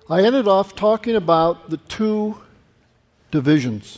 I ended off talking about the two divisions.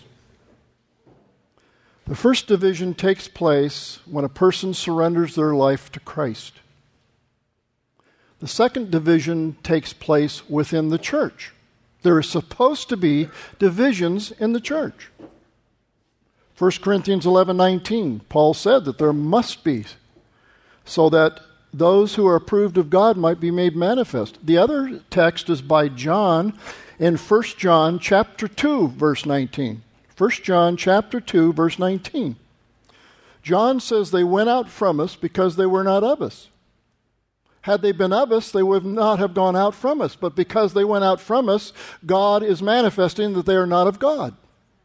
The first division takes place when a person surrenders their life to Christ. The second division takes place within the church. There is supposed to be divisions in the church. 1 Corinthians 11:19, Paul said that there must be, so that those who are approved of God might be made manifest. The other text is by John in 1 John chapter 2, verse 19. 1 John chapter 2, verse 19. John says they went out from us because they were not of us. Had they been of us, they would not have gone out from us. But because they went out from us, God is manifesting that they are not of God.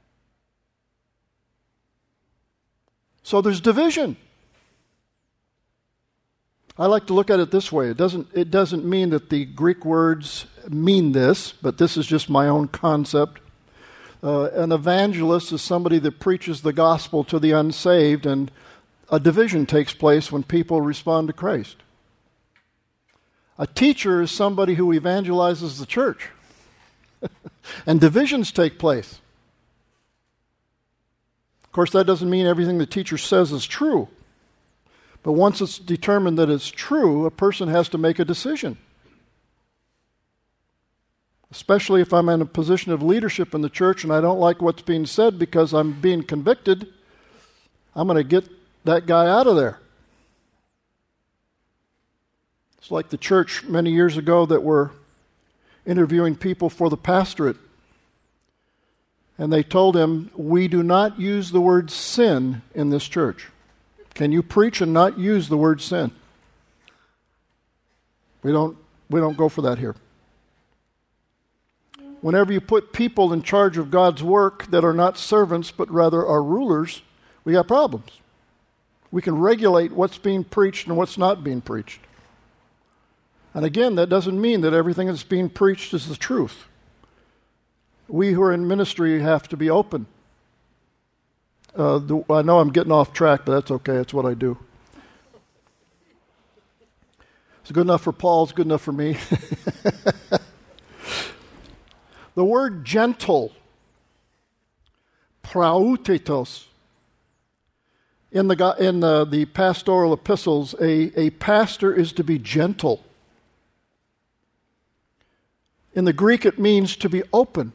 So there's division. I like to look at it this way. It doesn't mean that the Greek words mean this, but this is just my own concept. An evangelist is somebody that preaches the gospel to the unsaved, and a division takes place when people respond to Christ. A teacher is somebody who evangelizes the church, and divisions take place. Of course, that doesn't mean everything the teacher says is true. But once it's determined that it's true, a person has to make a decision. Especially if I'm in a position of leadership in the church and I don't like what's being said because I'm being convicted, I'm going to get that guy out of there. It's like the church many years ago that were interviewing people for the pastorate. And they told him, we do not use the word sin in this church. Can you preach and not use the word sin? We don't go for that here. Whenever you put people in charge of God's work that are not servants but rather are rulers, we got problems. We can regulate what's being preached and what's not being preached. And again, that doesn't mean that everything that's being preached is the truth. We who are in ministry have to be open. I know I'm getting off track, but that's okay. It's what I do. It's good enough for Paul. It's good enough for me. The word gentle, prautitos, in the pastoral epistles, a pastor is to be gentle. In the Greek, it means to be open.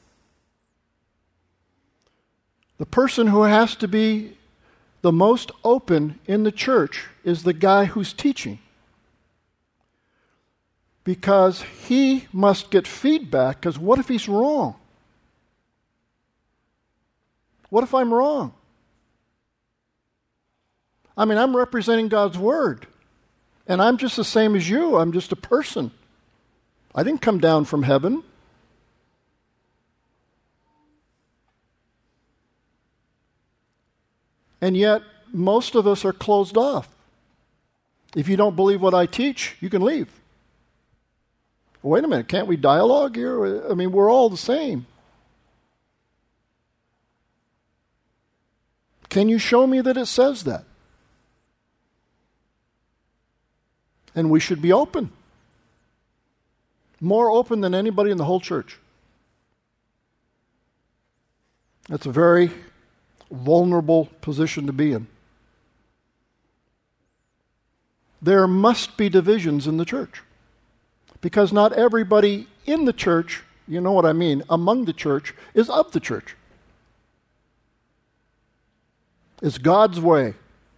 The person who has to be the most open in the church is the guy who's teaching. Because he must get feedback, because what if he's wrong? What if I'm wrong? I mean, I'm representing God's Word, and I'm just the same as you. I'm just a person. I didn't come down from heaven. And yet, most of us are closed off. If you don't believe what I teach, you can leave. Wait a minute, can't we dialogue here? I mean, we're all the same. Can you show me that it says that? And we should be open. More open than anybody in the whole church. That's a very vulnerable position to be in. There must be divisions in the church. Because not everybody in the church, you know what I mean, among the church, is of the church. It's God's way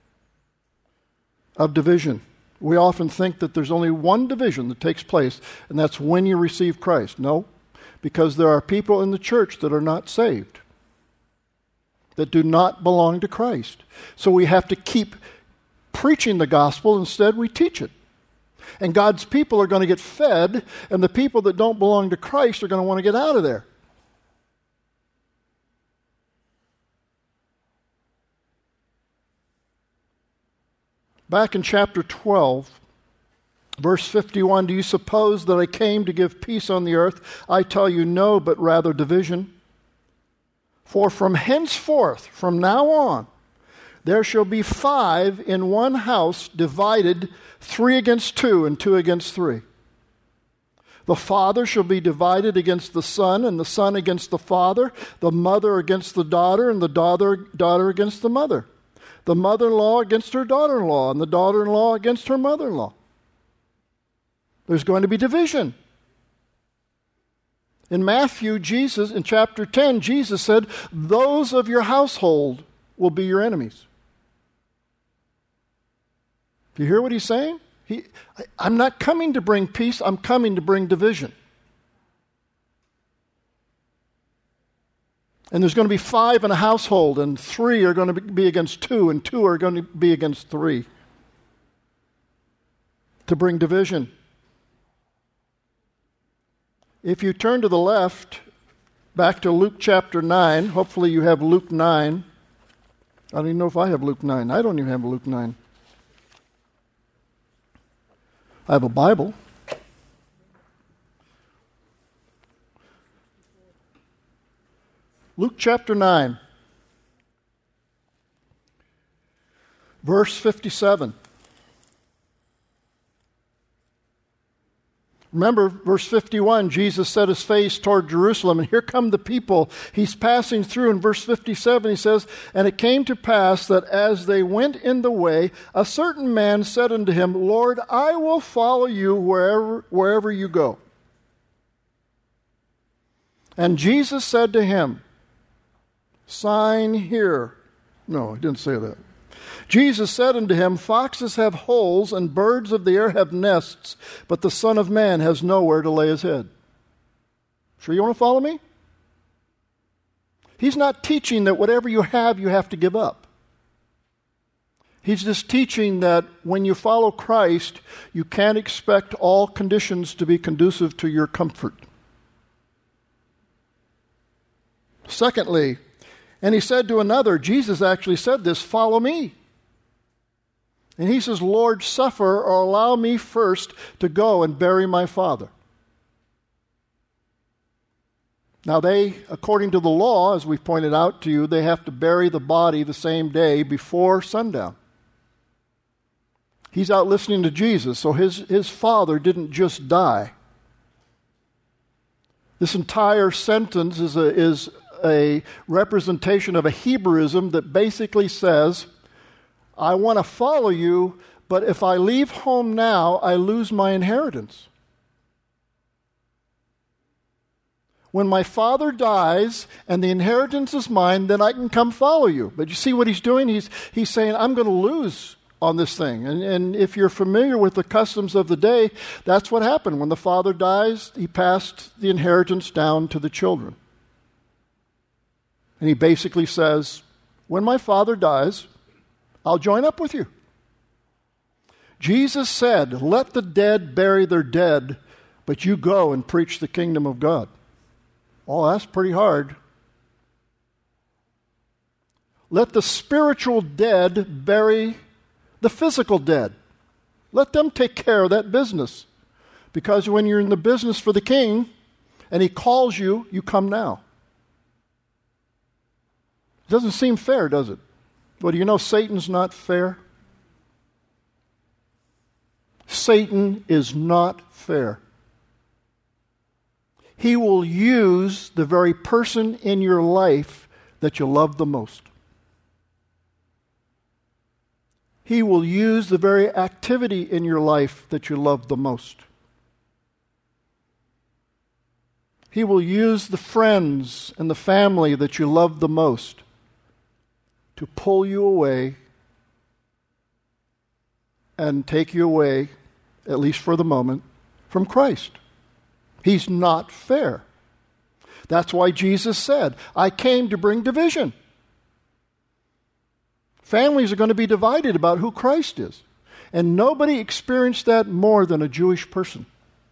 of division. We often think that there's only one division that takes place, and that's when you receive Christ. No, because there are people in the church that are not saved, that do not belong to Christ. So we have to keep preaching the gospel. Instead, we teach it. And God's people are going to get fed, and the people that don't belong to Christ are going to want to get out of there. Back in chapter 12, verse 51, do you suppose that I came to give peace on the earth? I tell you no, but rather division. For from henceforth, from now on, there shall be 5 in one house divided, 3 against 2 and 2 against 3. The father shall be divided against the son, and the son against the father, the mother against the daughter, and the daughter against the mother. The mother-in-law against her daughter-in-law, and the daughter-in-law against her mother-in-law. There's going to be division. In Matthew, in chapter 10, Jesus said, those of your household will be your enemies. Do you hear what he's saying? I'm not coming to bring peace, I'm coming to bring division. And there's going to be 5 in a household, and 3 are going to be against 2, and 2 are going to be against 3. To bring division. If you turn to the left, back to Luke chapter 9, hopefully you have Luke 9. I don't even know if I have Luke 9. I don't even have Luke 9. I have a Bible. Luke chapter 9, verse 57. Remember, verse 51, Jesus set his face toward Jerusalem, and here come the people. He's passing through. In verse 57, he says, and it came to pass that as they went in the way, a certain man said unto him, Lord, I will follow you wherever you go. And Jesus said to him, sign here. No, he didn't say that. Jesus said unto him, foxes have holes, and birds of the air have nests, but the Son of Man has nowhere to lay his head. Sure you want to follow me? He's not teaching that whatever you have to give up. He's just teaching that when you follow Christ, you can't expect all conditions to be conducive to your comfort. Secondly, and he said to another, Jesus actually said this, follow me. And he says, Lord, suffer or allow me first to go and bury my father. Now they, according to the law, as we've pointed out to you, they have to bury the body the same day before sundown. He's out listening to Jesus, so his father didn't just die. This entire sentence is a representation of a Hebrewism that basically says, I want to follow you, but if I leave home now, I lose my inheritance. When my father dies and the inheritance is mine, then I can come follow you. But you see what he's doing? He's saying, I'm going to lose on this thing. And if you're familiar with the customs of the day, that's what happened. When the father dies, he passed the inheritance down to the children. And he basically says, when my father dies, I'll join up with you. Jesus said, let the dead bury their dead, but you go and preach the kingdom of God. Oh, that's pretty hard. Let the spiritual dead bury the physical dead. Let them take care of that business. Because when you're in the business for the king and he calls you, you come now. It doesn't seem fair, does it? Well, do you know Satan's not fair? Satan is not fair. He will use the very person in your life that you love the most. He will use the very activity in your life that you love the most. He will use the friends and the family that you love the most to pull you away and take you away, at least for the moment, from Christ. He's not fair. That's why Jesus said, I came to bring division. Families are going to be divided about who Christ is. And nobody experienced that more than a Jewish person.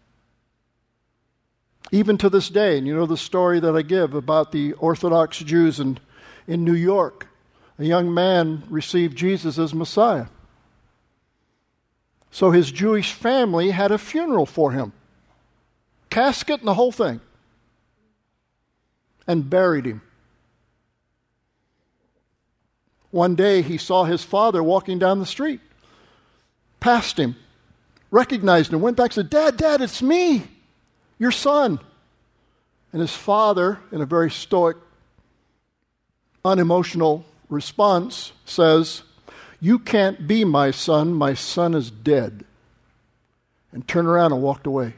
Even to this day, and you know the story that I give about the Orthodox Jews in New York. A young man received Jesus as Messiah. So his Jewish family had a funeral for him. Casket and the whole thing. And buried him. One day he saw his father walking down the street. Passed him. Recognized him. Went back and said, Dad, it's me. your son. And his father, in a very stoic, unemotional response, says, you can't be my son is dead. And turned around and walked away.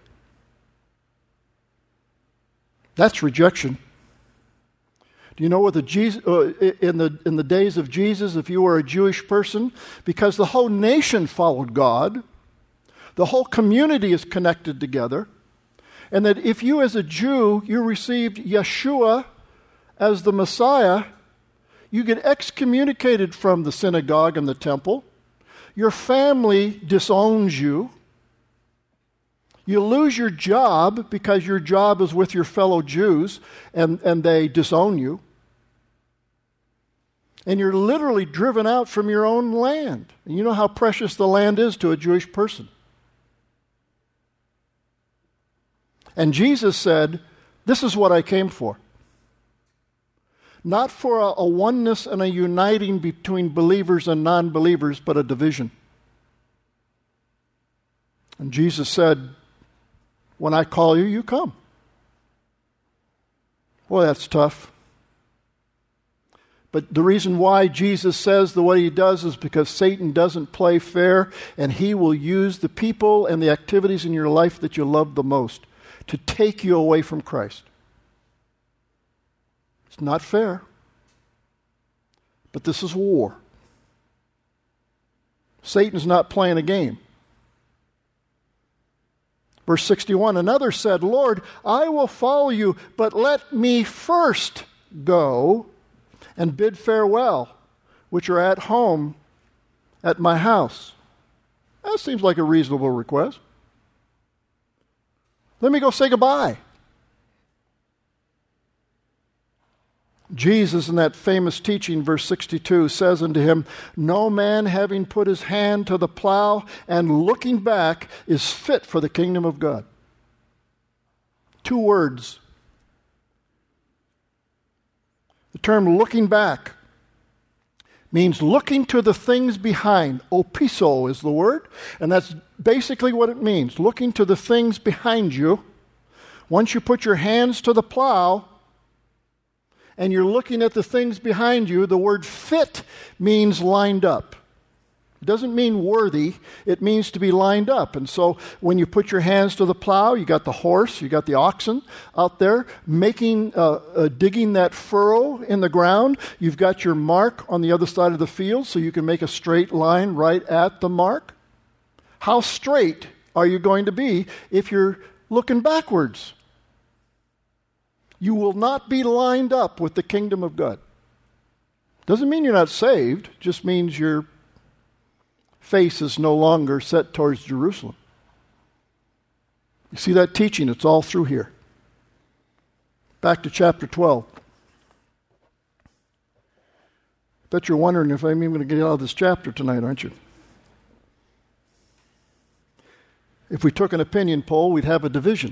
That's rejection. Do you know what in the days of Jesus, if you were a Jewish person, because the whole nation followed God, the whole community is connected together, and that if you as a Jew, you received Yeshua as the Messiah, you get excommunicated from the synagogue and the temple. Your family disowns you. You lose your job because your job is with your fellow Jews and they disown you. And you're literally driven out from your own land. And you know how precious the land is to a Jewish person. And Jesus said, this is what I came for. Not for a oneness and a uniting between believers and non-believers, but a division. And Jesus said, when I call you, you come. Boy, that's tough. But the reason why Jesus says the way he does is because Satan doesn't play fair, and he will use the people and the activities in your life that you love the most to take you away from Christ. It's not fair. But this is war. Satan's not playing a game. Verse 61, another said, Lord, I will follow you, but let me first go and bid farewell, which are at home at my house. That seems like a reasonable request. Let me go say goodbye. Jesus, in that famous teaching, verse 62, says unto him, no man having put his hand to the plow and looking back is fit for the kingdom of God. 2 words. The term looking back means looking to the things behind. Opiso is the word, and that's basically what it means, looking to the things behind you. Once you put your hands to the plow, and you're looking at the things behind you, the word fit means lined up. It doesn't mean worthy, it means to be lined up. And so when you put your hands to the plow, you got the horse, you got the oxen out there digging that furrow in the ground. You've got your mark on the other side of the field so you can make a straight line right at the mark. How straight are you going to be if you're looking backwards? You will not be lined up with the kingdom of God. Doesn't mean you're not saved, just means your face is no longer set towards Jerusalem. You see that teaching? It's all through here. Back to chapter 12. Bet you're wondering if I'm even going to get out of this chapter tonight, aren't you? If we took an opinion poll, we'd have a division.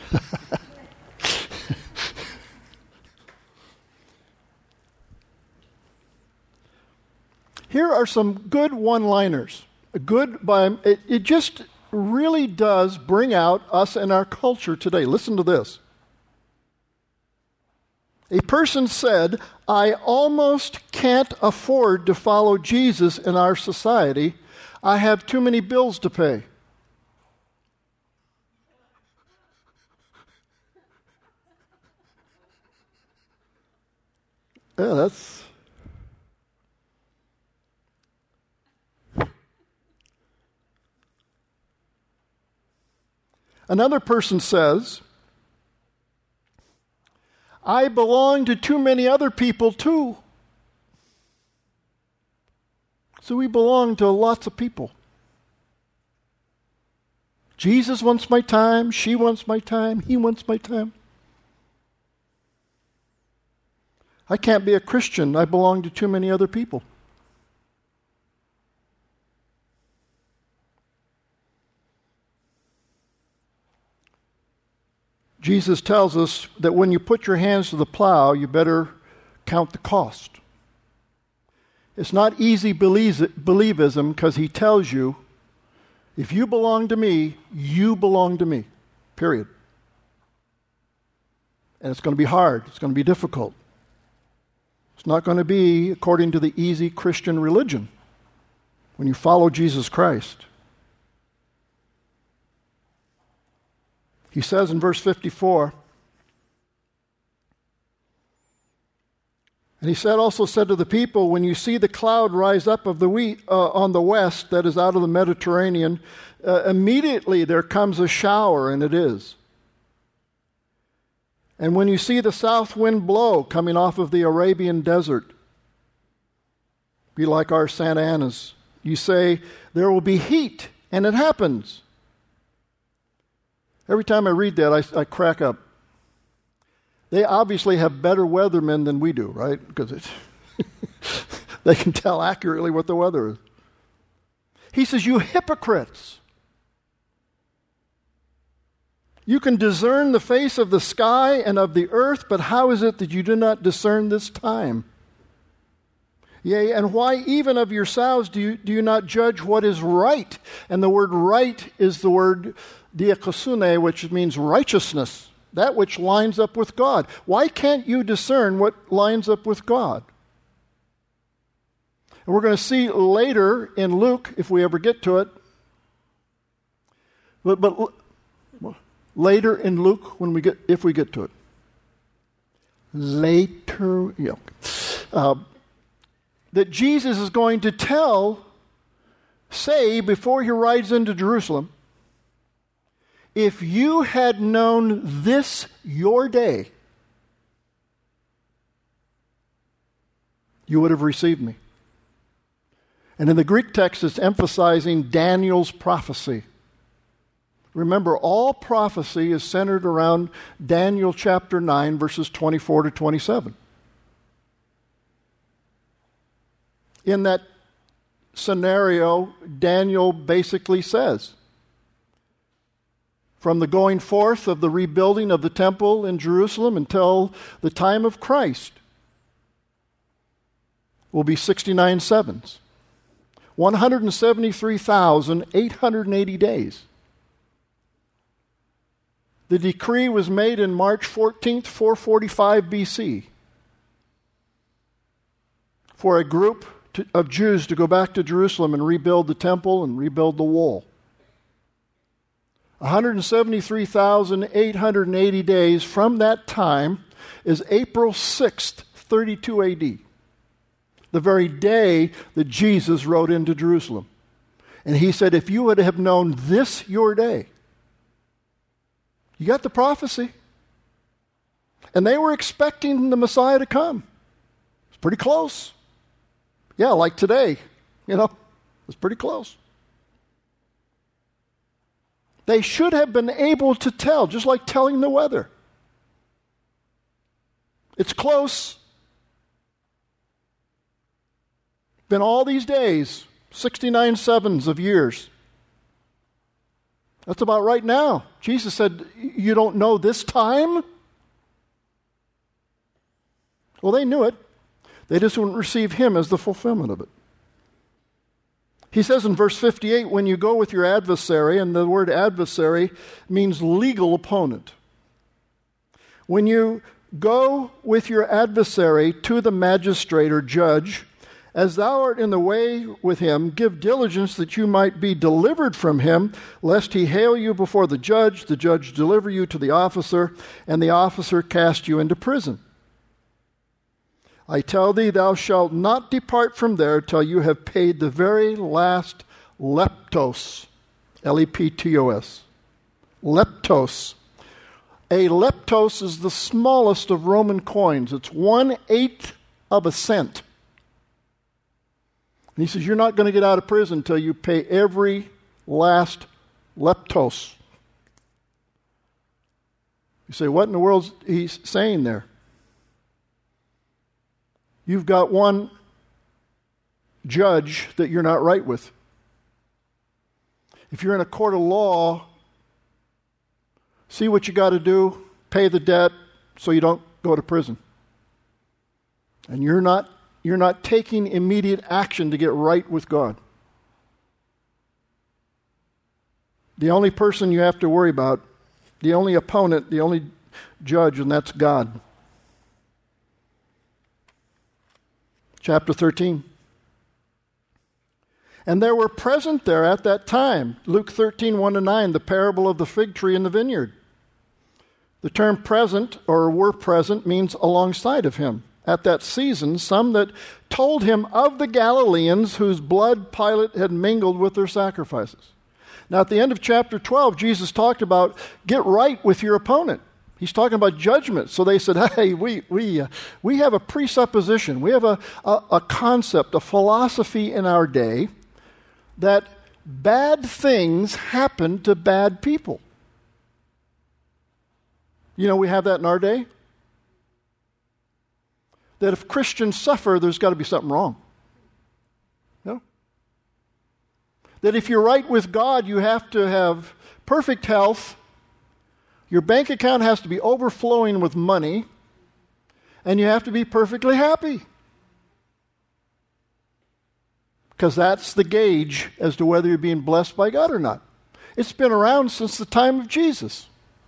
Here are some good one-liners. It just really does bring out us and our culture today. Listen to this. A person said, I almost can't afford to follow Jesus in our society. I have too many bills to pay. Yeah, that's... Another person says, I belong to too many other people too. So we belong to lots of people. Jesus wants my time, she wants my time, he wants my time. I can't be a Christian, I belong to too many other people. Jesus tells us that when you put your hands to the plow, you better count the cost. It's not easy believism because he tells you, if you belong to me, you belong to me. Period. And it's going to be hard. It's going to be difficult. It's not going to be according to the easy Christian religion when you follow Jesus Christ. He says in verse 54, and he also said to the people, when you see the cloud rise up of the wheat on the west, that is out of the Mediterranean, immediately there comes a shower, and it is. And when you see the south wind blow coming off of the Arabian desert, be like our Santa Anas, you say, there will be heat, and it happens. Every time I read that, I crack up. They obviously have better weathermen than we do, right? Because they can tell accurately what the weather is. He says, you hypocrites. You can discern the face of the sky and of the earth, but how is it that you do not discern this time? Yea, and why even of yourselves do you not judge what is right? And the word right is the word diakosune, which means righteousness, that which lines up with God. Why can't you discern what lines up with God? And we're going to see later in Luke, if we ever get to it, but later in Luke, if we get to it. Later, that Jesus is going to say before he rides into Jerusalem, if you had known this your day, you would have received me. And in the Greek text, it's emphasizing Daniel's prophecy. Remember, all prophecy is centered around Daniel chapter 9, verses 24 to 27. In that scenario, Daniel basically says, from the going forth of the rebuilding of the temple in Jerusalem until the time of Christ will be 69 sevens, 173,880 days. The decree was made in March 14th, 445 BC, for a group of Jews to go back to Jerusalem and rebuild the temple and rebuild the wall. 173,880 days from that time is April 6th, 32 AD, the very day that Jesus rode into Jerusalem. And he said, if you would have known this your day, you got the prophecy. And they were expecting the Messiah to come. It's pretty close. Yeah, like today, it's pretty close. They should have been able to tell, just like telling the weather. It's close. Been all these days, 69 sevens of years. That's about right now. Jesus said, you don't know this time? Well, they knew it. They just wouldn't receive him as the fulfillment of it. He says in verse 58, when you go with your adversary, and the word adversary means legal opponent. When you go with your adversary to the magistrate or judge, as thou art in the way with him, give diligence that you might be delivered from him, lest he hale you before the judge deliver you to the officer, and the officer cast you into prison. I tell thee, thou shalt not depart from there till you have paid the very last leptos, L-E-P-T-O-S. Leptos. A leptos is the smallest of Roman coins. It's 1/8 of a cent. And he says, you're not going to get out of prison until you pay every last leptos. You say, what in the world is he saying there? You've got one judge that you're not right with. If you're in a court of law, see what you got to do, pay the debt so you don't go to prison. And you're not taking immediate action to get right with God. The only person you have to worry about, the only opponent, the only judge, and that's God. Chapter 13. And there were present there at that time, Luke 13, 1-9, the parable of the fig tree in the vineyard. The term present, or were present, means alongside of him. At that season, some that told him of the Galileans whose blood Pilate had mingled with their sacrifices. Now, at the end of chapter 12, Jesus talked about get right with your opponent. He's talking about judgment. So they said, hey, we have a presupposition. We have a concept, a philosophy in our day that bad things happen to bad people. You know, we have that in our day. That if Christians suffer, there's got to be something wrong. You know? That if you're right with God, you have to have perfect health. Your bank account has to be overflowing with money. And you have to be perfectly happy. Because that's the gauge as to whether you're being blessed by God or not. It's been around since the time of Jesus.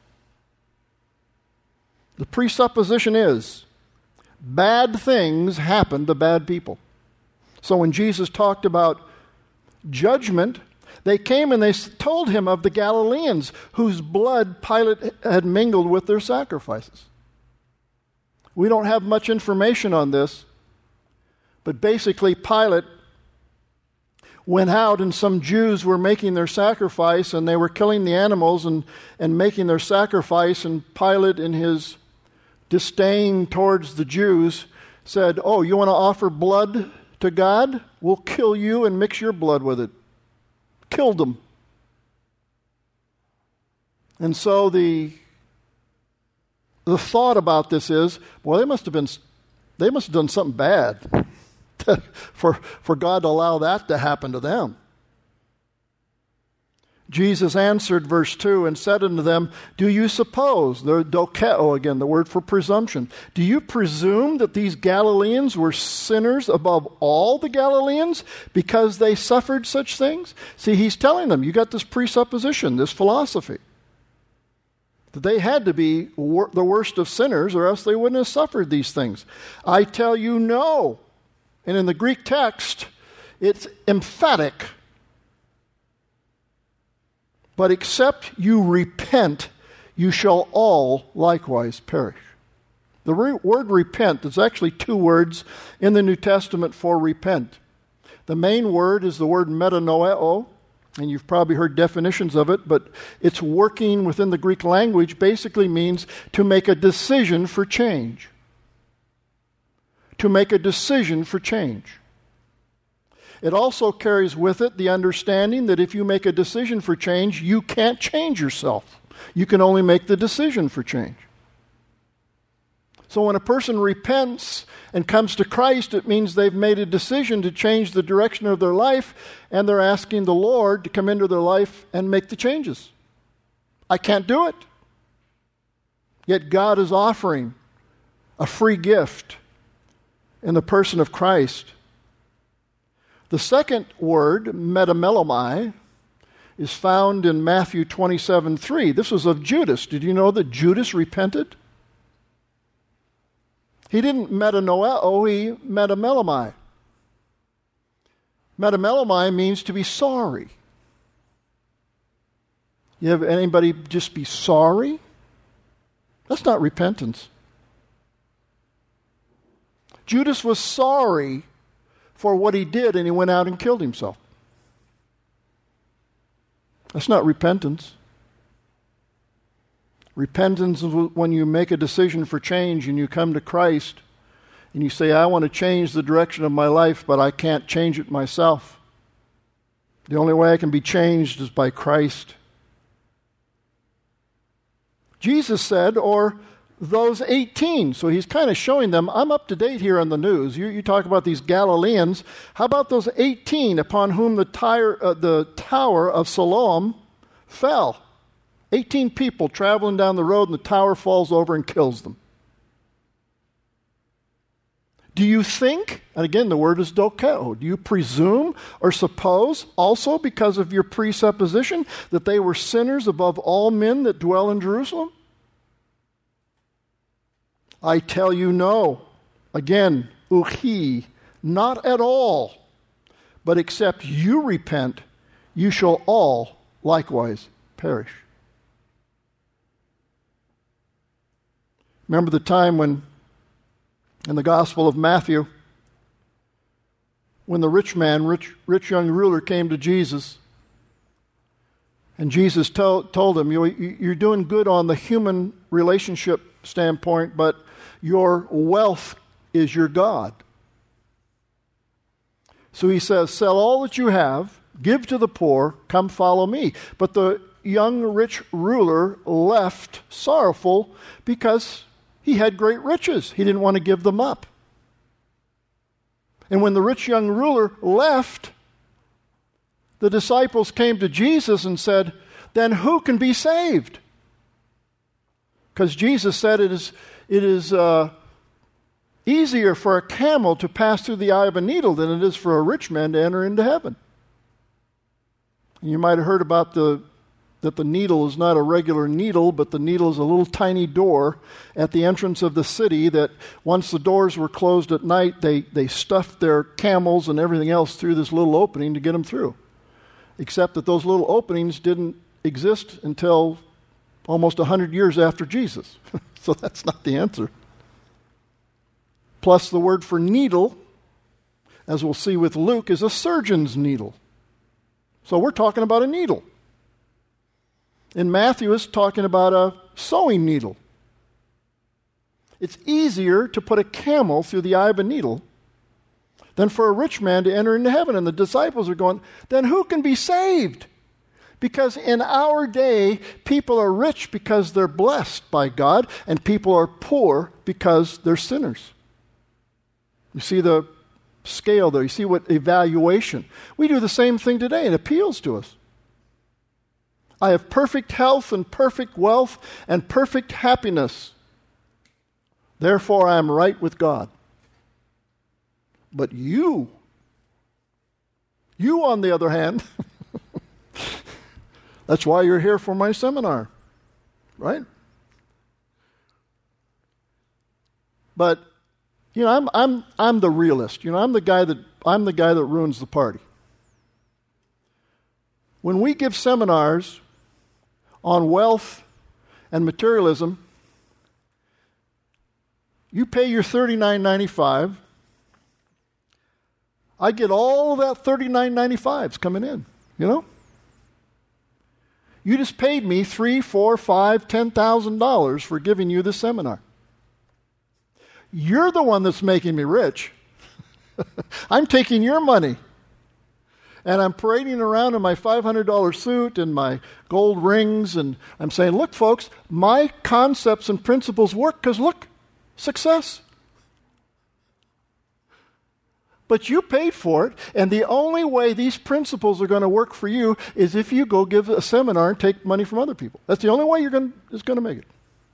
The presupposition is bad things happen to bad people. So when Jesus talked about judgment, they came and they told him of the Galileans whose blood Pilate had mingled with their sacrifices. We don't have much information on this, but basically Pilate went out and some Jews were making their sacrifice and they were killing the animals and making their sacrifice, and Pilate, in his disdain towards the Jews, said, oh, you want to offer blood to God? We'll kill you and mix your blood with it. Killed them. And so the thought about this is, well, they must have done something bad for God to allow that to happen to them. Jesus answered, verse 2, and said unto them, do you suppose, the dokeo again, the word for presumption, do you presume that these Galileans were sinners above all the Galileans because they suffered such things? See, he's telling them, you got this presupposition, this philosophy, that they had to be the worst of sinners or else they wouldn't have suffered these things. I tell you no. And in the Greek text, it's emphatic. But except you repent, you shall all likewise perish. The word repent, there's actually two words in the New Testament for repent. The main word is the word metanoeo, and you've probably heard definitions of it, but its working within the Greek language basically means to make a decision for change. To make a decision for change. It also carries with it the understanding that if you make a decision for change, you can't change yourself. You can only make the decision for change. So when a person repents and comes to Christ, it means they've made a decision to change the direction of their life, and they're asking the Lord to come into their life and make the changes. I can't do it. Yet God is offering a free gift in the person of Christ. The second word, metamelomai, is found in Matthew 27:3. This was of Judas. Did you know that Judas repented? He didn't metanoeo, he metamelomai. Metamelomai means to be sorry. You have anybody just be sorry? That's not repentance. Judas was sorry for what he did, and he went out and killed himself. That's not repentance. Repentance is when you make a decision for change and you come to Christ and you say, I want to change the direction of my life, but I can't change it myself. The only way I can be changed is by Christ. Jesus said, or those 18. So he's kind of showing them, I'm up to date here on the news. You talk about these Galileans. How about those 18 upon whom the tower of Siloam fell? 18 people traveling down the road and the tower falls over and kills them. Do you think, and again the word is dokeo, do you presume or suppose also because of your presupposition that they were sinners above all men that dwell in Jerusalem? I tell you no. Again, uchi, not at all. But except you repent, you shall all likewise perish. Remember the time when, in the Gospel of Matthew, when the rich young ruler came to Jesus, and Jesus told him, you're doing good on the human relationship standpoint, but your wealth is your God. So he says, sell all that you have, give to the poor, come follow me. But the young rich ruler left sorrowful because he had great riches. He didn't want to give them up. And when the rich young ruler left, the disciples came to Jesus and said, then who can be saved? Because Jesus said it is easier for a camel to pass through the eye of a needle than it is for a rich man to enter into heaven. And you might have heard about that the needle is not a regular needle, but the needle is a little tiny door at the entrance of the city that once the doors were closed at night, they stuffed their camels and everything else through this little opening to get them through. Except that those little openings didn't exist until almost 100 years after Jesus. So that's not the answer. Plus the word for needle, as we'll see with Luke, is a surgeon's needle. So we're talking about a needle. In Matthew, it's talking about a sewing needle. It's easier to put a camel through the eye of a needle than for a rich man to enter into heaven. And the disciples are going, then who can be saved? Because in our day, people are rich because they're blessed by God, and people are poor because they're sinners. You see the scale there. You see what evaluation. We do the same thing today. It appeals to us. I have perfect health and perfect wealth and perfect happiness. Therefore, I am right with God. But you on the other hand, that's why you're here for my seminar, right? But I'm the realist. I'm the guy that ruins the party. When we give seminars on wealth and materialism, you pay your $39.95. I get all of that $39.95's coming in. You just paid me $3,000, $4,000, $5,000, $10,000 for giving you this seminar. You're the one that's making me rich. I'm taking your money. And I'm parading around in my $500 suit and my gold rings, and I'm saying, look, folks, my concepts and principles work because, look, success. But you paid for it, and the only way these principles are going to work for you is if you go give a seminar and take money from other people. That's the only way it's going to make it.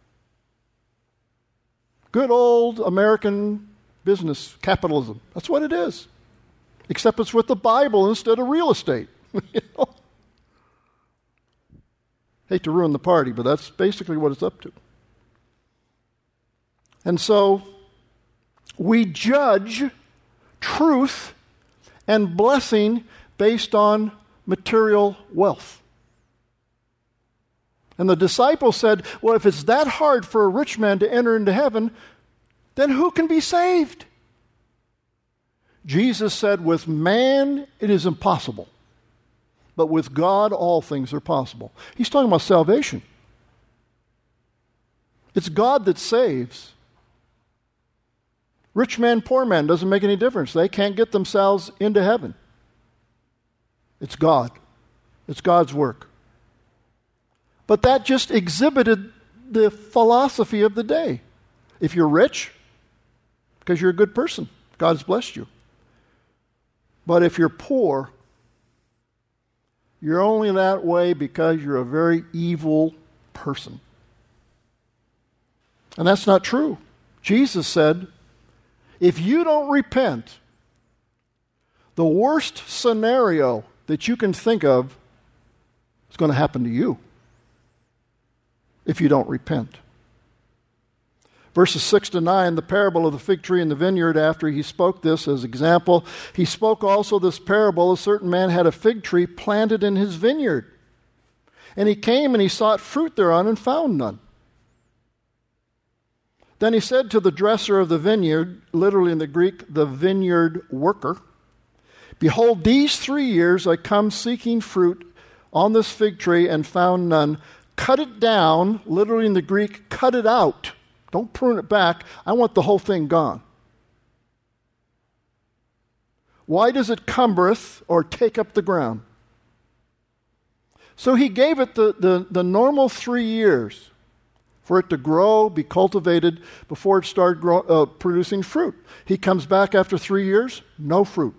Good old American business capitalism. That's what it is. Except it's with the Bible instead of real estate. Hate to ruin the party, but that's basically what it's up to. And so we judge truth and blessing based on material wealth. And the disciples said, well, if it's that hard for a rich man to enter into heaven, then who can be saved? Jesus said, with man it is impossible, but with God all things are possible. He's talking about salvation. It's God that saves. Rich man, poor man, doesn't make any difference. They can't get themselves into heaven. It's God. It's God's work. But that just exhibited the philosophy of the day. If you're rich, because you're a good person, God's blessed you. But if you're poor, you're only that way because you're a very evil person. And that's not true. Jesus said, if you don't repent, the worst scenario that you can think of is going to happen to you if you don't repent. Verses 6 to 9, the parable of the fig tree and the vineyard, after he spoke this as example, he spoke also this parable. A certain man had a fig tree planted in his vineyard. And he came and he sought fruit thereon and found none. Then he said to the dresser of the vineyard, literally in the Greek, the vineyard worker, behold, these 3 years I come seeking fruit on this fig tree and found none. Cut it down, literally in the Greek, cut it out. Don't prune it back. I want the whole thing gone. Why does it cumbereth or take up the ground? So he gave it the normal 3 years for it to grow, be cultivated, before it started producing fruit. He comes back after 3 years, no fruit.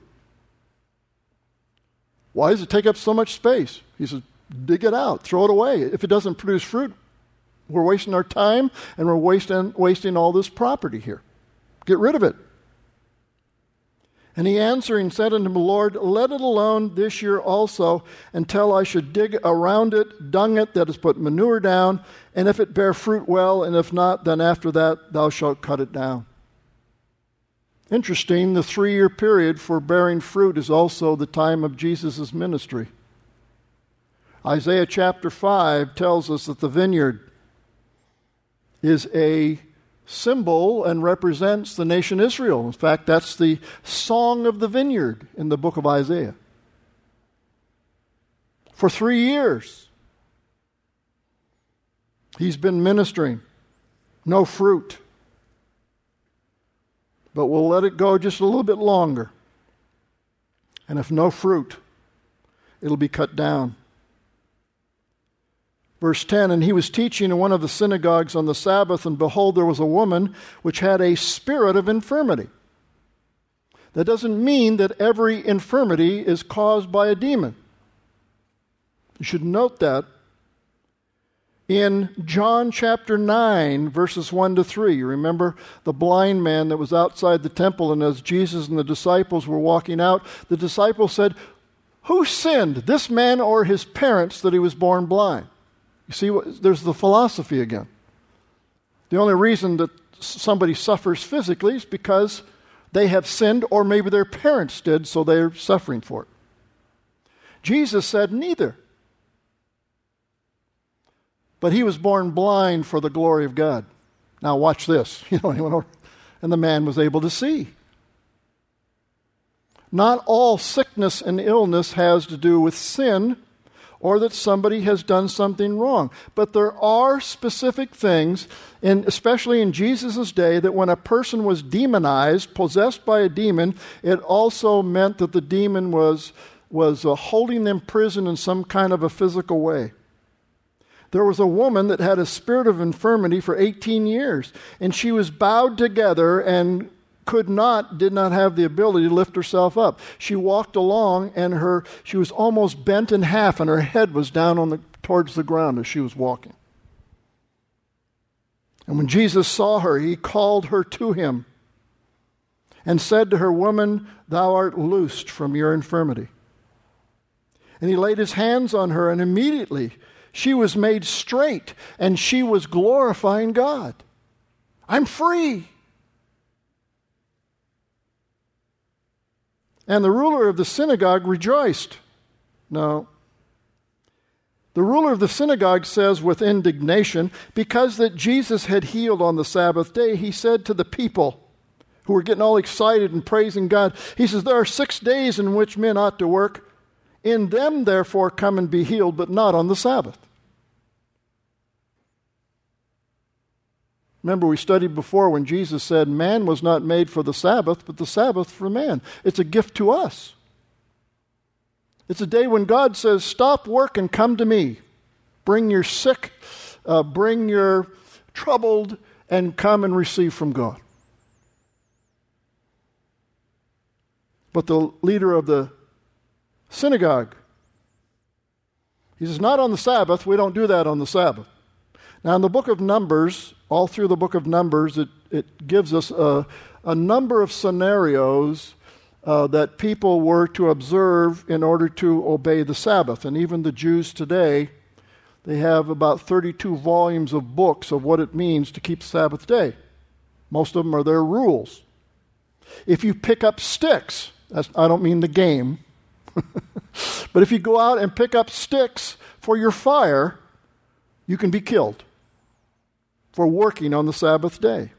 Why does it take up so much space? He says, dig it out, throw it away. If it doesn't produce fruit, we're wasting our time and we're wasting all this property here. Get rid of it. And he answering said unto him, Lord, let it alone this year also, until I should dig around it, dung it, that is, put manure down, and if it bear fruit, well, and if not, then after that thou shalt cut it down. Interesting, the 3-year period for bearing fruit is also the time of Jesus' ministry. Isaiah chapter 5 tells us that the vineyard is a symbol and represents the nation Israel. In fact, that's the song of the vineyard in the book of Isaiah. For 3 years, he's been ministering. No fruit. But we'll let it go just a little bit longer. And if no fruit, it'll be cut down. Verse 10, and he was teaching in one of the synagogues on the Sabbath, and behold, there was a woman which had a spirit of infirmity. That doesn't mean that every infirmity is caused by a demon. You should note that. In John chapter 9, verses 1 to 3, you remember the blind man that was outside the temple, and as Jesus and the disciples were walking out, the disciples said, who sinned, this man or his parents, that he was born blind? You see, there's the philosophy again. The only reason that somebody suffers physically is because they have sinned, or maybe their parents did, so they're suffering for it. Jesus said neither. But he was born blind for the glory of God. Now watch this. And the man was able to see. Not all sickness and illness has to do with sin, or that somebody has done something wrong. But there are specific things, especially in Jesus' day, that when a person was demonized, possessed by a demon, it also meant that the demon was holding them prison in some kind of a physical way. There was a woman that had a spirit of infirmity for 18 years, and she was bowed together and did not have the ability to lift herself up. She walked along, and she was almost bent in half, and her head was down towards the ground as she was walking. And when Jesus saw her, he called her to him and said to her, Woman, thou art loosed from your infirmity. And he laid his hands on her, and immediately she was made straight, and she was glorifying God. I'm free. And the ruler of the synagogue rejoiced. No. The ruler of the synagogue says with indignation, because that Jesus had healed on the Sabbath day, he said to the people who were getting all excited and praising God, he says, there are 6 days in which men ought to work. In them, therefore, come and be healed, but not on the Sabbath. Remember, we studied before when Jesus said, man was not made for the Sabbath, but the Sabbath for man. It's a gift to us. It's a day when God says, stop work and come to me. Bring your sick, bring your troubled, and come and receive from God. But the leader of the synagogue, he says, not on the Sabbath. We don't do that on the Sabbath. Now, in the book of Numbers, all through the book of Numbers, it gives us a number of scenarios that people were to observe in order to obey the Sabbath. And even the Jews today, they have about 32 volumes of books of what it means to keep Sabbath day. Most of them are their rules. If you pick up sticks, I don't mean the game, but if you go out and pick up sticks for your fire, you can be killed for working on the Sabbath day.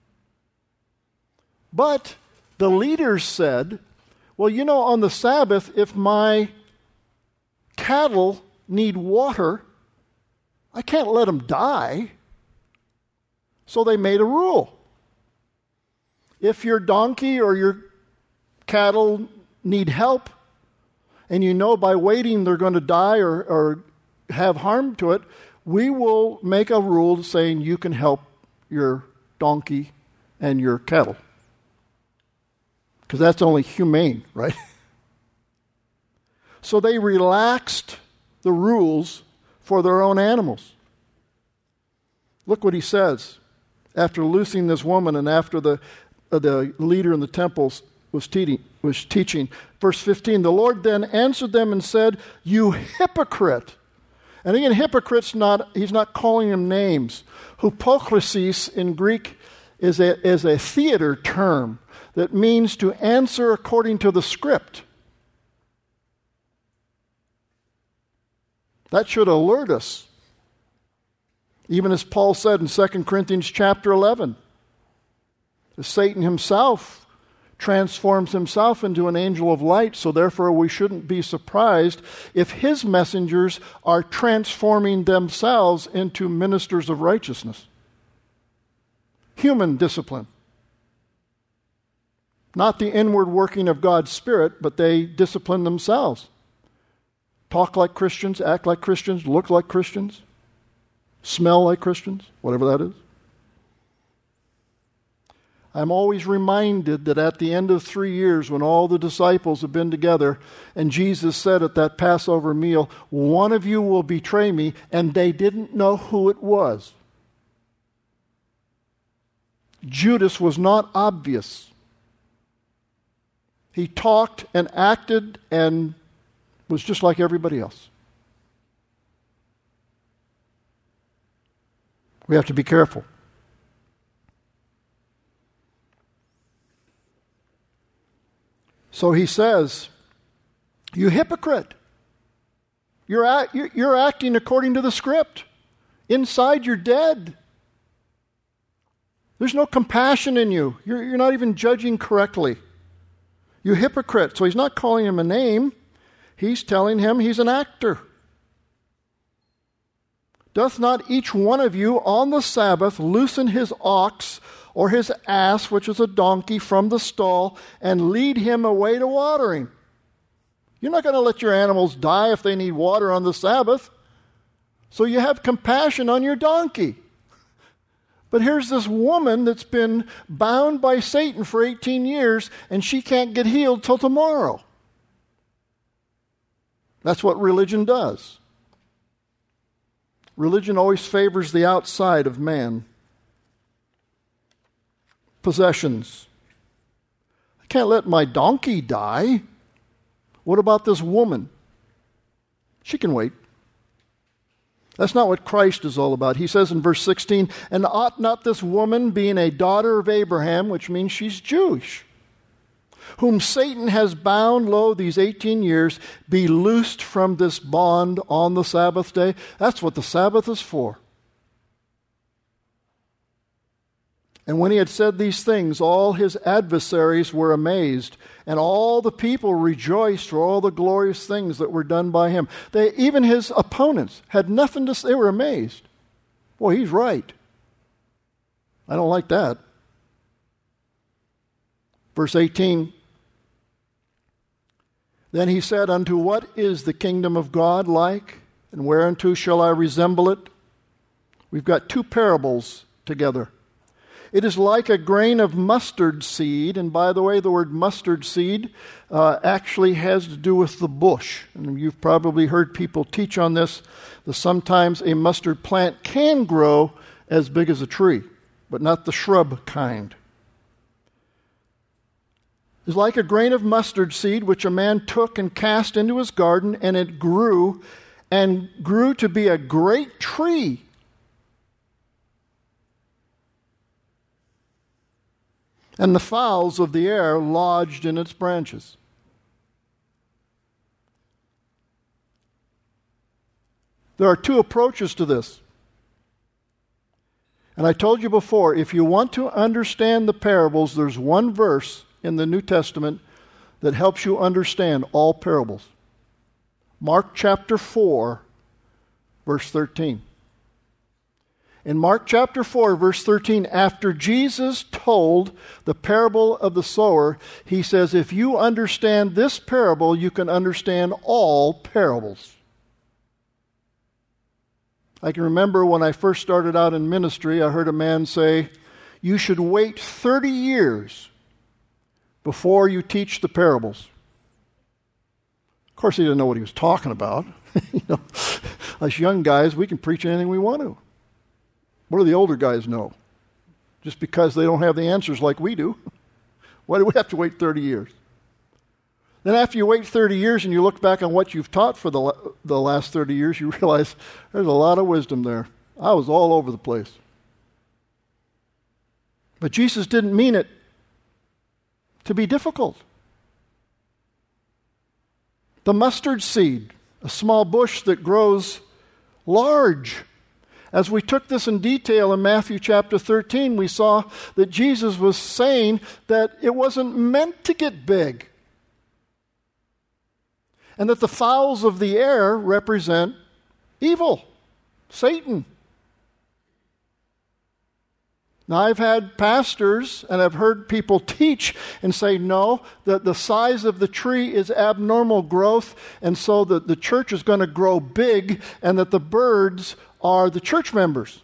But the leaders said, well, on the Sabbath, if my cattle need water, I can't let them die. So they made a rule. If your donkey or your cattle need help, and by waiting they're going to die or have harm to it, we will make a rule saying you can help your donkey and your cattle. Because that's only humane, right? So they relaxed the rules for their own animals. Look what he says. After loosing this woman and after the leader in the temple was teaching. Verse 15, the Lord then answered them and said, you hypocrite. And again, hypocrite's he's not calling them names. Hypocrisis in Greek is a theater term that means to answer according to the script. That should alert us. Even as Paul said in 2 Corinthians chapter 11, Satan himself transforms himself into an angel of light, so therefore we shouldn't be surprised if his messengers are transforming themselves into ministers of righteousness. Human discipline. Not the inward working of God's Spirit, but they discipline themselves. Talk like Christians, act like Christians, look like Christians, smell like Christians, whatever that is. I'm always reminded that at the end of 3 years, when all the disciples have been together, and Jesus said at that Passover meal, one of you will betray me, and they didn't know who it was. Judas was not obvious. He talked and acted and was just like everybody else. We have to be careful. So he says, you hypocrite. You're acting according to the script. Inside you're dead. There's no compassion in you. You're not even judging correctly. You hypocrite. So he's not calling him a name. He's telling him he's an actor. Doth not each one of you on the Sabbath loosen his ox or his ass, which is a donkey, from the stall, and lead him away to watering? You're not going to let your animals die if they need water on the Sabbath. So you have compassion on your donkey. But here's this woman that's been bound by Satan for 18 years, and she can't get healed till tomorrow. That's what religion does. Religion always favors the outside of man. Possessions. I can't let my donkey die. What about this woman? She can wait. That's not what Christ is all about. He says in verse 16, and ought not this woman, being a daughter of Abraham, which means she's Jewish, whom Satan has bound, lo, these 18 years, be loosed from this bond on the Sabbath day? That's what the Sabbath is for. And when he had said these things, all his adversaries were amazed, and all the people rejoiced for all the glorious things that were done by him. Even his opponents had nothing to say. They were amazed. Boy, he's right. I don't like that. Verse 18, then he said, unto what is the kingdom of God like, and whereunto shall I resemble it? We've got two parables together. It is like a grain of mustard seed, and by the way, the word mustard seed actually has to do with the bush. And you've probably heard people teach on this, that sometimes a mustard plant can grow as big as a tree, but not the shrub kind. It is like a grain of mustard seed, which a man took and cast into his garden, and it grew to be a great tree. and the fowls of the air lodged in its branches. There are two approaches to this. And I told you before, if you want to understand the parables, there's one verse in the New Testament that helps you understand all parables. Mark chapter 4, verse 13. In Mark chapter 4, verse 13, after Jesus told the parable of the sower, he says, if you understand this parable, you can understand all parables. I can remember when I first started out in ministry, I heard a man say, you should wait 30 years before you teach the parables. Of course, he didn't know what he was talking about. Us young guys, we can preach anything we want to. What do the older guys know? Just because they don't have the answers like we do. Why do we have to wait 30 years? Then after you wait 30 years and you look back on what you've taught for the last 30 years, you realize there's a lot of wisdom there. I was all over the place. But Jesus didn't mean it to be difficult. The mustard seed, a small bush that grows large. As we took this in detail in Matthew chapter 13, we saw that Jesus was saying that it wasn't meant to get big. And that the fowls of the air represent evil, Satan. Now, I've had pastors and I've heard people teach and say, no, that the size of the tree is abnormal growth, and so that the church is going to grow big, and that the birds are the church members.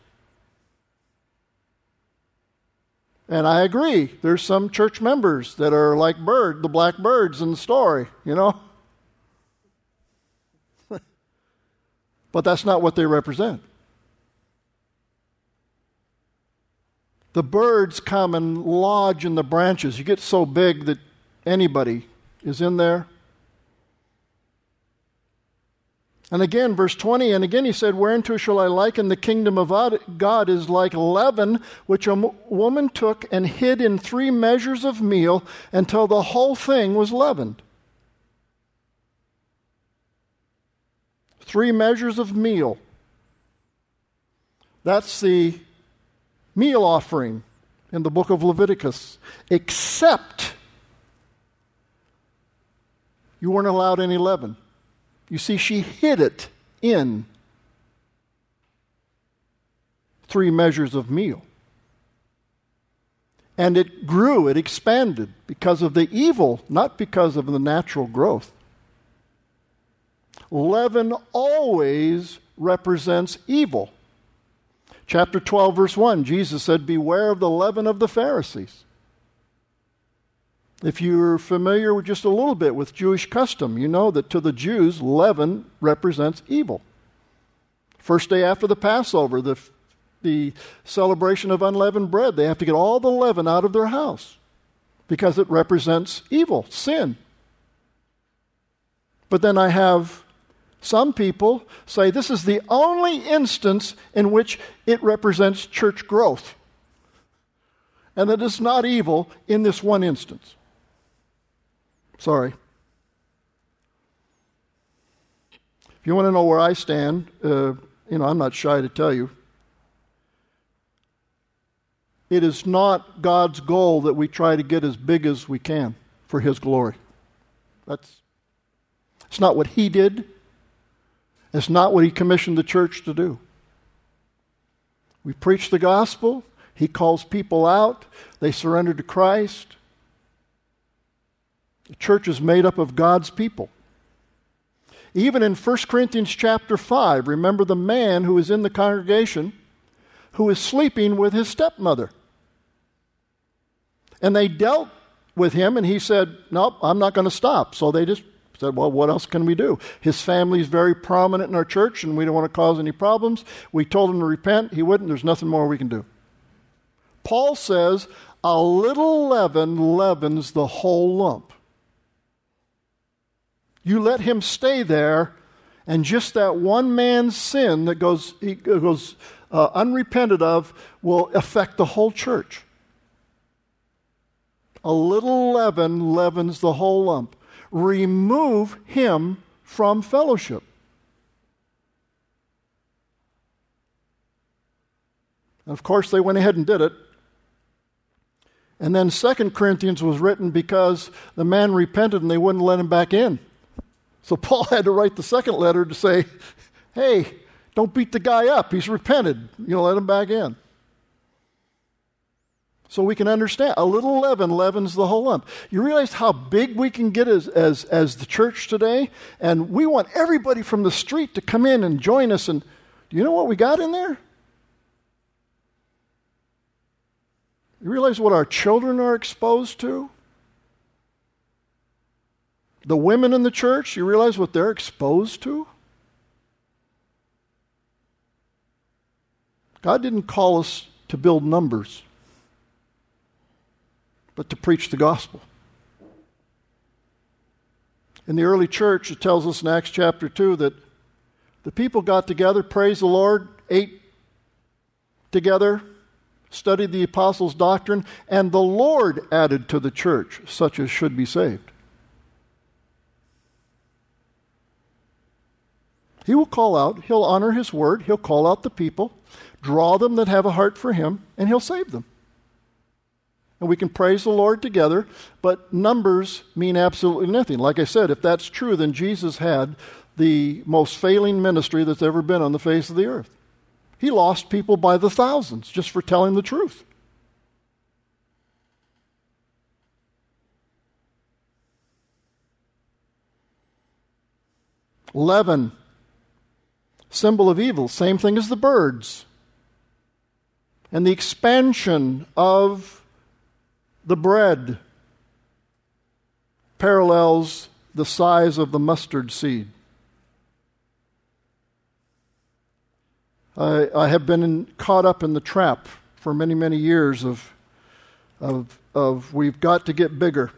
And I agree. There's some church members that are like the black birds in the story, But that's not what they represent. The birds come and lodge in the branches. You get so big that anybody is in there. And again, verse 20, and again he said, whereunto shall I liken the kingdom of God is like leaven, which a woman took and hid in 3 measures of meal until the whole thing was leavened. 3 measures of meal. That's the meal offering in the book of Leviticus. Except you weren't allowed any leaven. You see, she hid it in 3 measures of meal. And it grew, it expanded because of the evil, not because of the natural growth. Leaven always represents evil. Chapter 12, verse 1, Jesus said, beware of the leaven of the Pharisees. If you're familiar with just a little bit with Jewish custom, you know that to the Jews, leaven represents evil. First day after the Passover, the celebration of unleavened bread, they have to get all the leaven out of their house because it represents evil, sin. But then I have some people say this is the only instance in which it represents church growth, and that it's not evil in this one instance. Sorry. If you want to know where I stand, I'm not shy to tell you. It is not God's goal that we try to get as big as we can for His glory. It's not what He did. It's not what He commissioned the church to do. We preach the gospel. He calls people out. They surrender to Christ. The church is made up of God's people. Even in 1 Corinthians chapter 5, remember the man who is in the congregation who is sleeping with his stepmother. And they dealt with him, and he said, nope, I'm not going to stop. So they just said, well, what else can we do? His family is very prominent in our church, and we don't want to cause any problems. We told him to repent. He wouldn't. There's nothing more we can do. Paul says, a little leaven leavens the whole lump. You let him stay there, and just that one man's sin that goes unrepented of will affect the whole church. A little leaven leavens the whole lump. Remove him from fellowship. And of course, they went ahead and did it. And then 2 Corinthians was written because the man repented and they wouldn't let him back in. So Paul had to write the second letter to say, hey, don't beat the guy up. He's repented. Let him back in. So we can understand. A little leaven leavens the whole lump. You realize how big we can get as the church today? And we want everybody from the street to come in and join us. And do you know what we got in there? You realize what our children are exposed to? The women in the church, you realize what they're exposed to? God didn't call us to build numbers, but to preach the gospel. In the early church, it tells us in Acts chapter 2 that the people got together, praised the Lord, ate together, studied the apostles' doctrine, and the Lord added to the church such as should be saved. He will call out, he'll honor his word, he'll call out the people, draw them that have a heart for him, and he'll save them. And we can praise the Lord together, but numbers mean absolutely nothing. Like I said, if that's true, then Jesus had the most failing ministry that's ever been on the face of the earth. He lost people by the thousands just for telling the truth. Leaven, symbol of evil, same thing as the birds. And the expansion of the bread parallels the size of the mustard seed. I have been caught up in the trap for many, many years of we've got to get bigger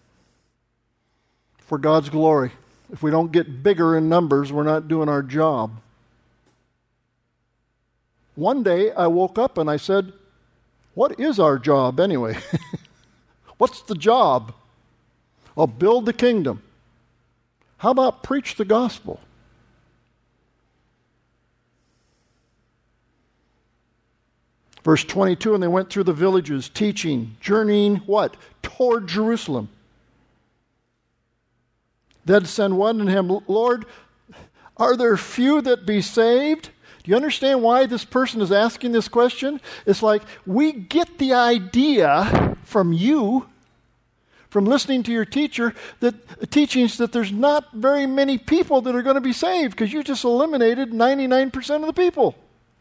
for God's glory. If we don't get bigger in numbers, we're not doing our job. One day I woke up and I said, what is our job anyway? What's the job? Well, build the kingdom. How about preach the gospel? Verse 22, and they went through the villages, teaching, journeying, what? Toward Jerusalem. Then said one to him, Lord, are there few that be saved? Do you understand why this person is asking this question? It's like, we get the idea from you, from listening to your teachings, that there's not very many people that are going to be saved because you just eliminated 99% of the people.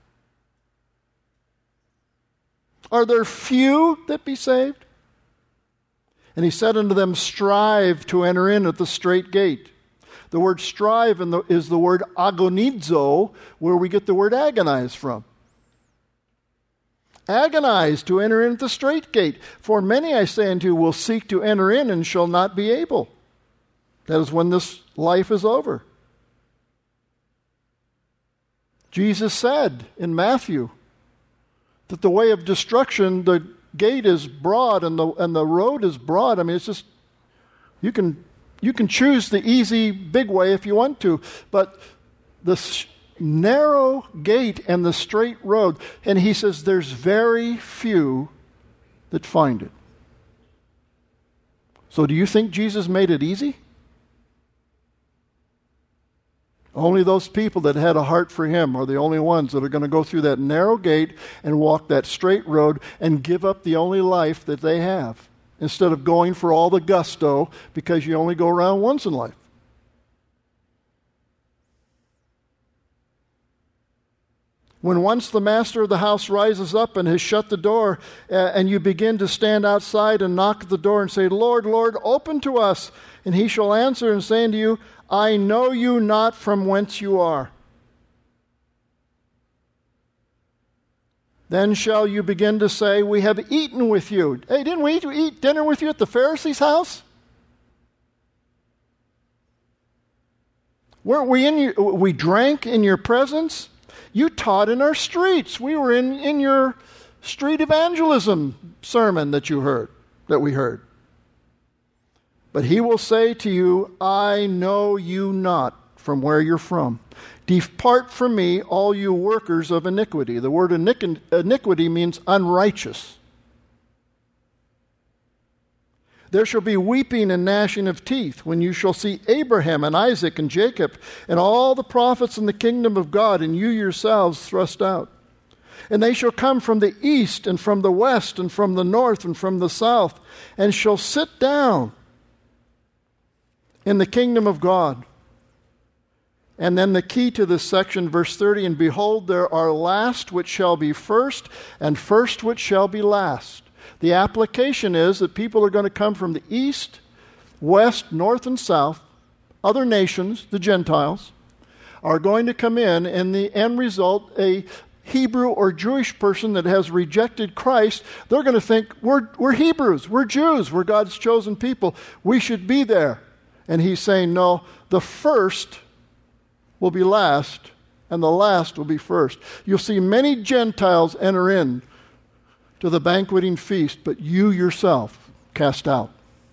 Are there few that be saved? And he said unto them, strive to enter in at the strait gate. The word strive is the word agonizo, where we get the word agonize from. Agonize to enter in at the strait gate. For many, I say unto you, will seek to enter in and shall not be able. That is when this life is over. Jesus said in Matthew that the way of destruction, the gate is broad and the road is broad. I mean, it's just, you can choose the easy, big way if you want to, but the narrow gate and the straight road, and he says there's very few that find it. So do you think Jesus made it easy? Only those people that had a heart for him are the only ones that are going to go through that narrow gate and walk that straight road and give up the only life that they have, instead of going for all the gusto because you only go around once in life. When once the master of the house rises up and has shut the door, and you begin to stand outside and knock at the door and say, Lord, Lord, open to us. And he shall answer and say unto you, I know you not from whence you are. Then shall you begin to say, we have eaten with you. Hey, didn't we eat dinner with you at the Pharisee's house? Weren't we drank in your presence? You taught in our streets. We were in your street evangelism sermon that we heard. But he will say to you, I know you not from where you're from. Depart from me, all you workers of iniquity. The word iniquity means unrighteous. There shall be weeping and gnashing of teeth when you shall see Abraham and Isaac and Jacob and all the prophets in the kingdom of God, and you yourselves thrust out. And they shall come from the east and from the west and from the north and from the south, and shall sit down in the kingdom of God. And then the key to this section, verse 30, and behold, there are last which shall be first, and first which shall be last. The application is that people are going to come from the east, west, north, and south. Other nations, the Gentiles, are going to come in, and the end result, a Hebrew or Jewish person that has rejected Christ, they're going to think, we're Hebrews, we're Jews, we're God's chosen people. We should be there. And he's saying, no, the first will be last, and the last will be first. You'll see many Gentiles enter in to the banqueting feast, but you yourself cast out.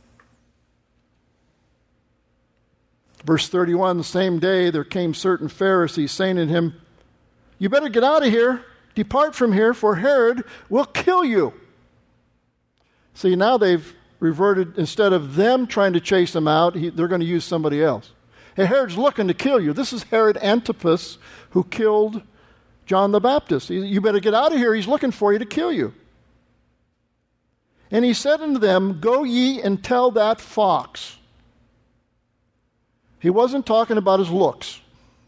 Verse 31, the same day there came certain Pharisees saying to him, you better get out of here, depart from here, for Herod will kill you. See, now they've reverted, instead of them trying to chase him out, they're going to use somebody else. Hey, Herod's looking to kill you. This is Herod Antipas who killed John the Baptist. You better get out of here. He's looking for you to kill you. And he said unto them, go ye and tell that fox. He wasn't talking about his looks.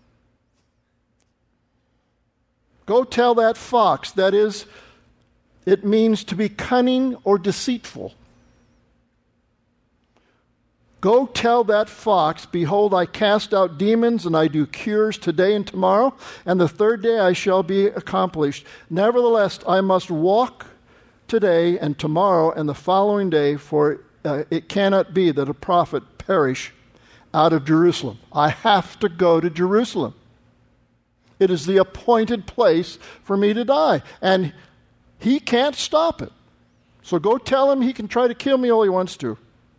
Go tell that fox. That is, it means to be cunning or deceitful. Go tell that fox, behold, I cast out demons, and I do cures today and tomorrow, and the third day I shall be accomplished. Nevertheless, I must walk today and tomorrow and the following day, for it cannot be that a prophet perish out of Jerusalem. I have to go to Jerusalem. It is the appointed place for me to die, and he can't stop it. So go tell him he can try to kill me all he wants to.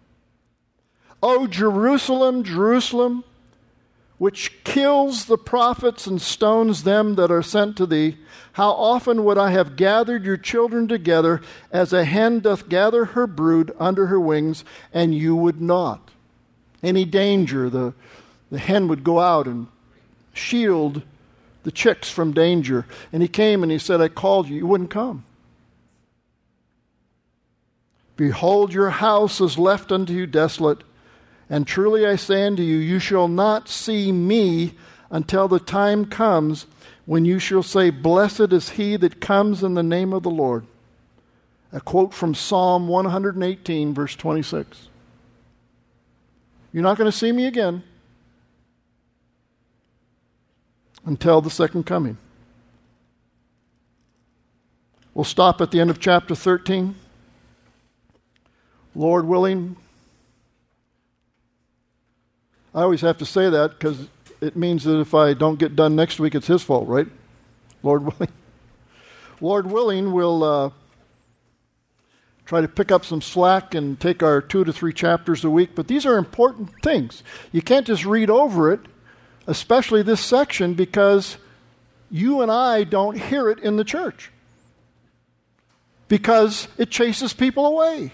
O Jerusalem, Jerusalem, which kills the prophets and stones them that are sent to thee, how often would I have gathered your children together as a hen doth gather her brood under her wings, and you would not. Any danger, the hen would go out and shield the chicks from danger. And he came and he said, I called you. You wouldn't come. Behold, your house is left unto you desolate. And truly I say unto you, you shall not see me until the time comes when you shall say, blessed is he that comes in the name of the Lord. A quote from Psalm 118, verse 26. You're not going to see me again until the second coming. We'll stop at the end of chapter 13. Lord willing. I always have to say that because it means that if I don't get done next week, it's his fault, right? Lord willing. Lord willing, we'll try to pick up some slack and take our 2 to 3 chapters a week. But these are important things. You can't just read over it, especially this section, because you and I don't hear it in the church. Because it chases people away.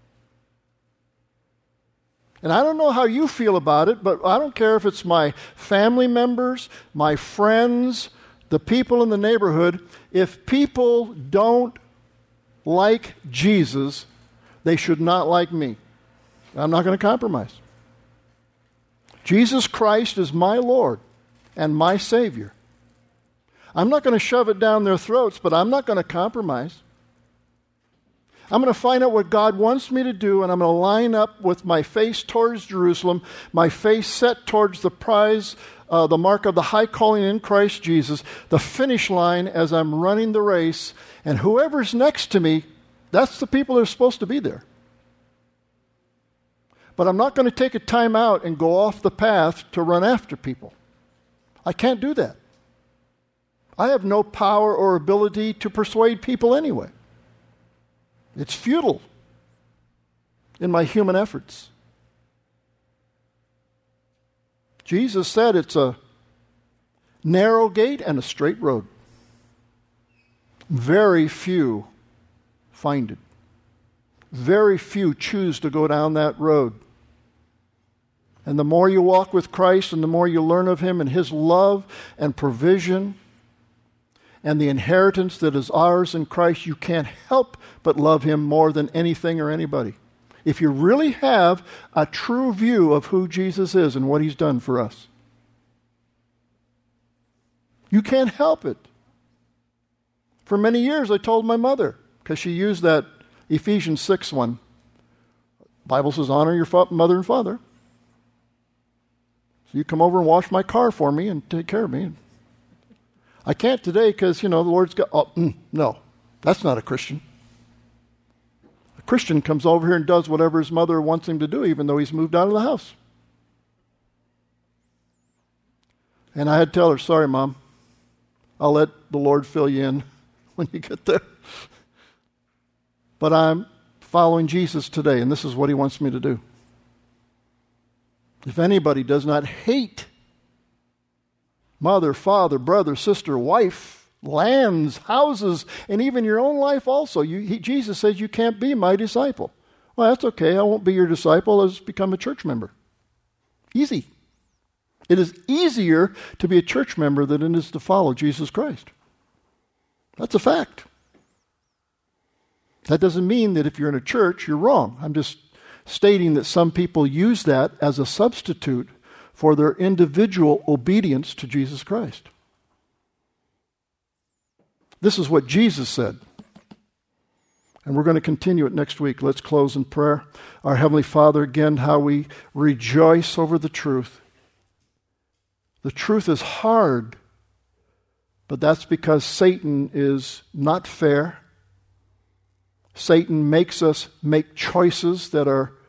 And I don't know how you feel about it, but I don't care if it's my family members, my friends, the people in the neighborhood. If people don't like Jesus, they should not like me. I'm not going to compromise. Jesus Christ is my Lord and my Savior. I'm not going to shove it down their throats, but I'm not going to compromise. I'm going to find out what God wants me to do, and I'm going to line up with my face towards Jerusalem, my face set towards the prize, the mark of the high calling in Christ Jesus, the finish line as I'm running the race, and whoever's next to me, that's the people that are supposed to be there. But I'm not going to take a time out and go off the path to run after people. I can't do that. I have no power or ability to persuade people anyway. It's futile in my human efforts. Jesus said it's a narrow gate and a straight road. Very few find it. Very few choose to go down that road. And the more you walk with Christ and the more you learn of Him and His love and provision and the inheritance that is ours in Christ, you can't help but love Him more than anything or anybody. If you really have a true view of who Jesus is and what He's done for us. You can't help it. For many years I told my mother, because she used that Ephesians 6 one. The Bible says, honor your mother and father. So you come over and wash my car for me and take care of me. I can't today because, the Lord's got... no, that's not a Christian. A Christian comes over here and does whatever his mother wants him to do, even though he's moved out of the house. And I had to tell her, sorry, Mom, I'll let the Lord fill you in when you get there. But I'm following Jesus today, and this is what He wants me to do. If anybody does not hate mother, father, brother, sister, wife, lands, houses, and even your own life also, Jesus says you can't be my disciple. Well, that's okay. I won't be your disciple. I'll just become a church member. Easy. It is easier to be a church member than it is to follow Jesus Christ. That's a fact. That doesn't mean that if you're in a church, you're wrong. I'm just stating that some people use that as a substitute for their individual obedience to Jesus Christ. This is what Jesus said. And we're going to continue it next week. Let's close in prayer. Our Heavenly Father, again, how we rejoice over the truth. The truth is hard, but that's because Satan is not fair. Satan makes us make choices that are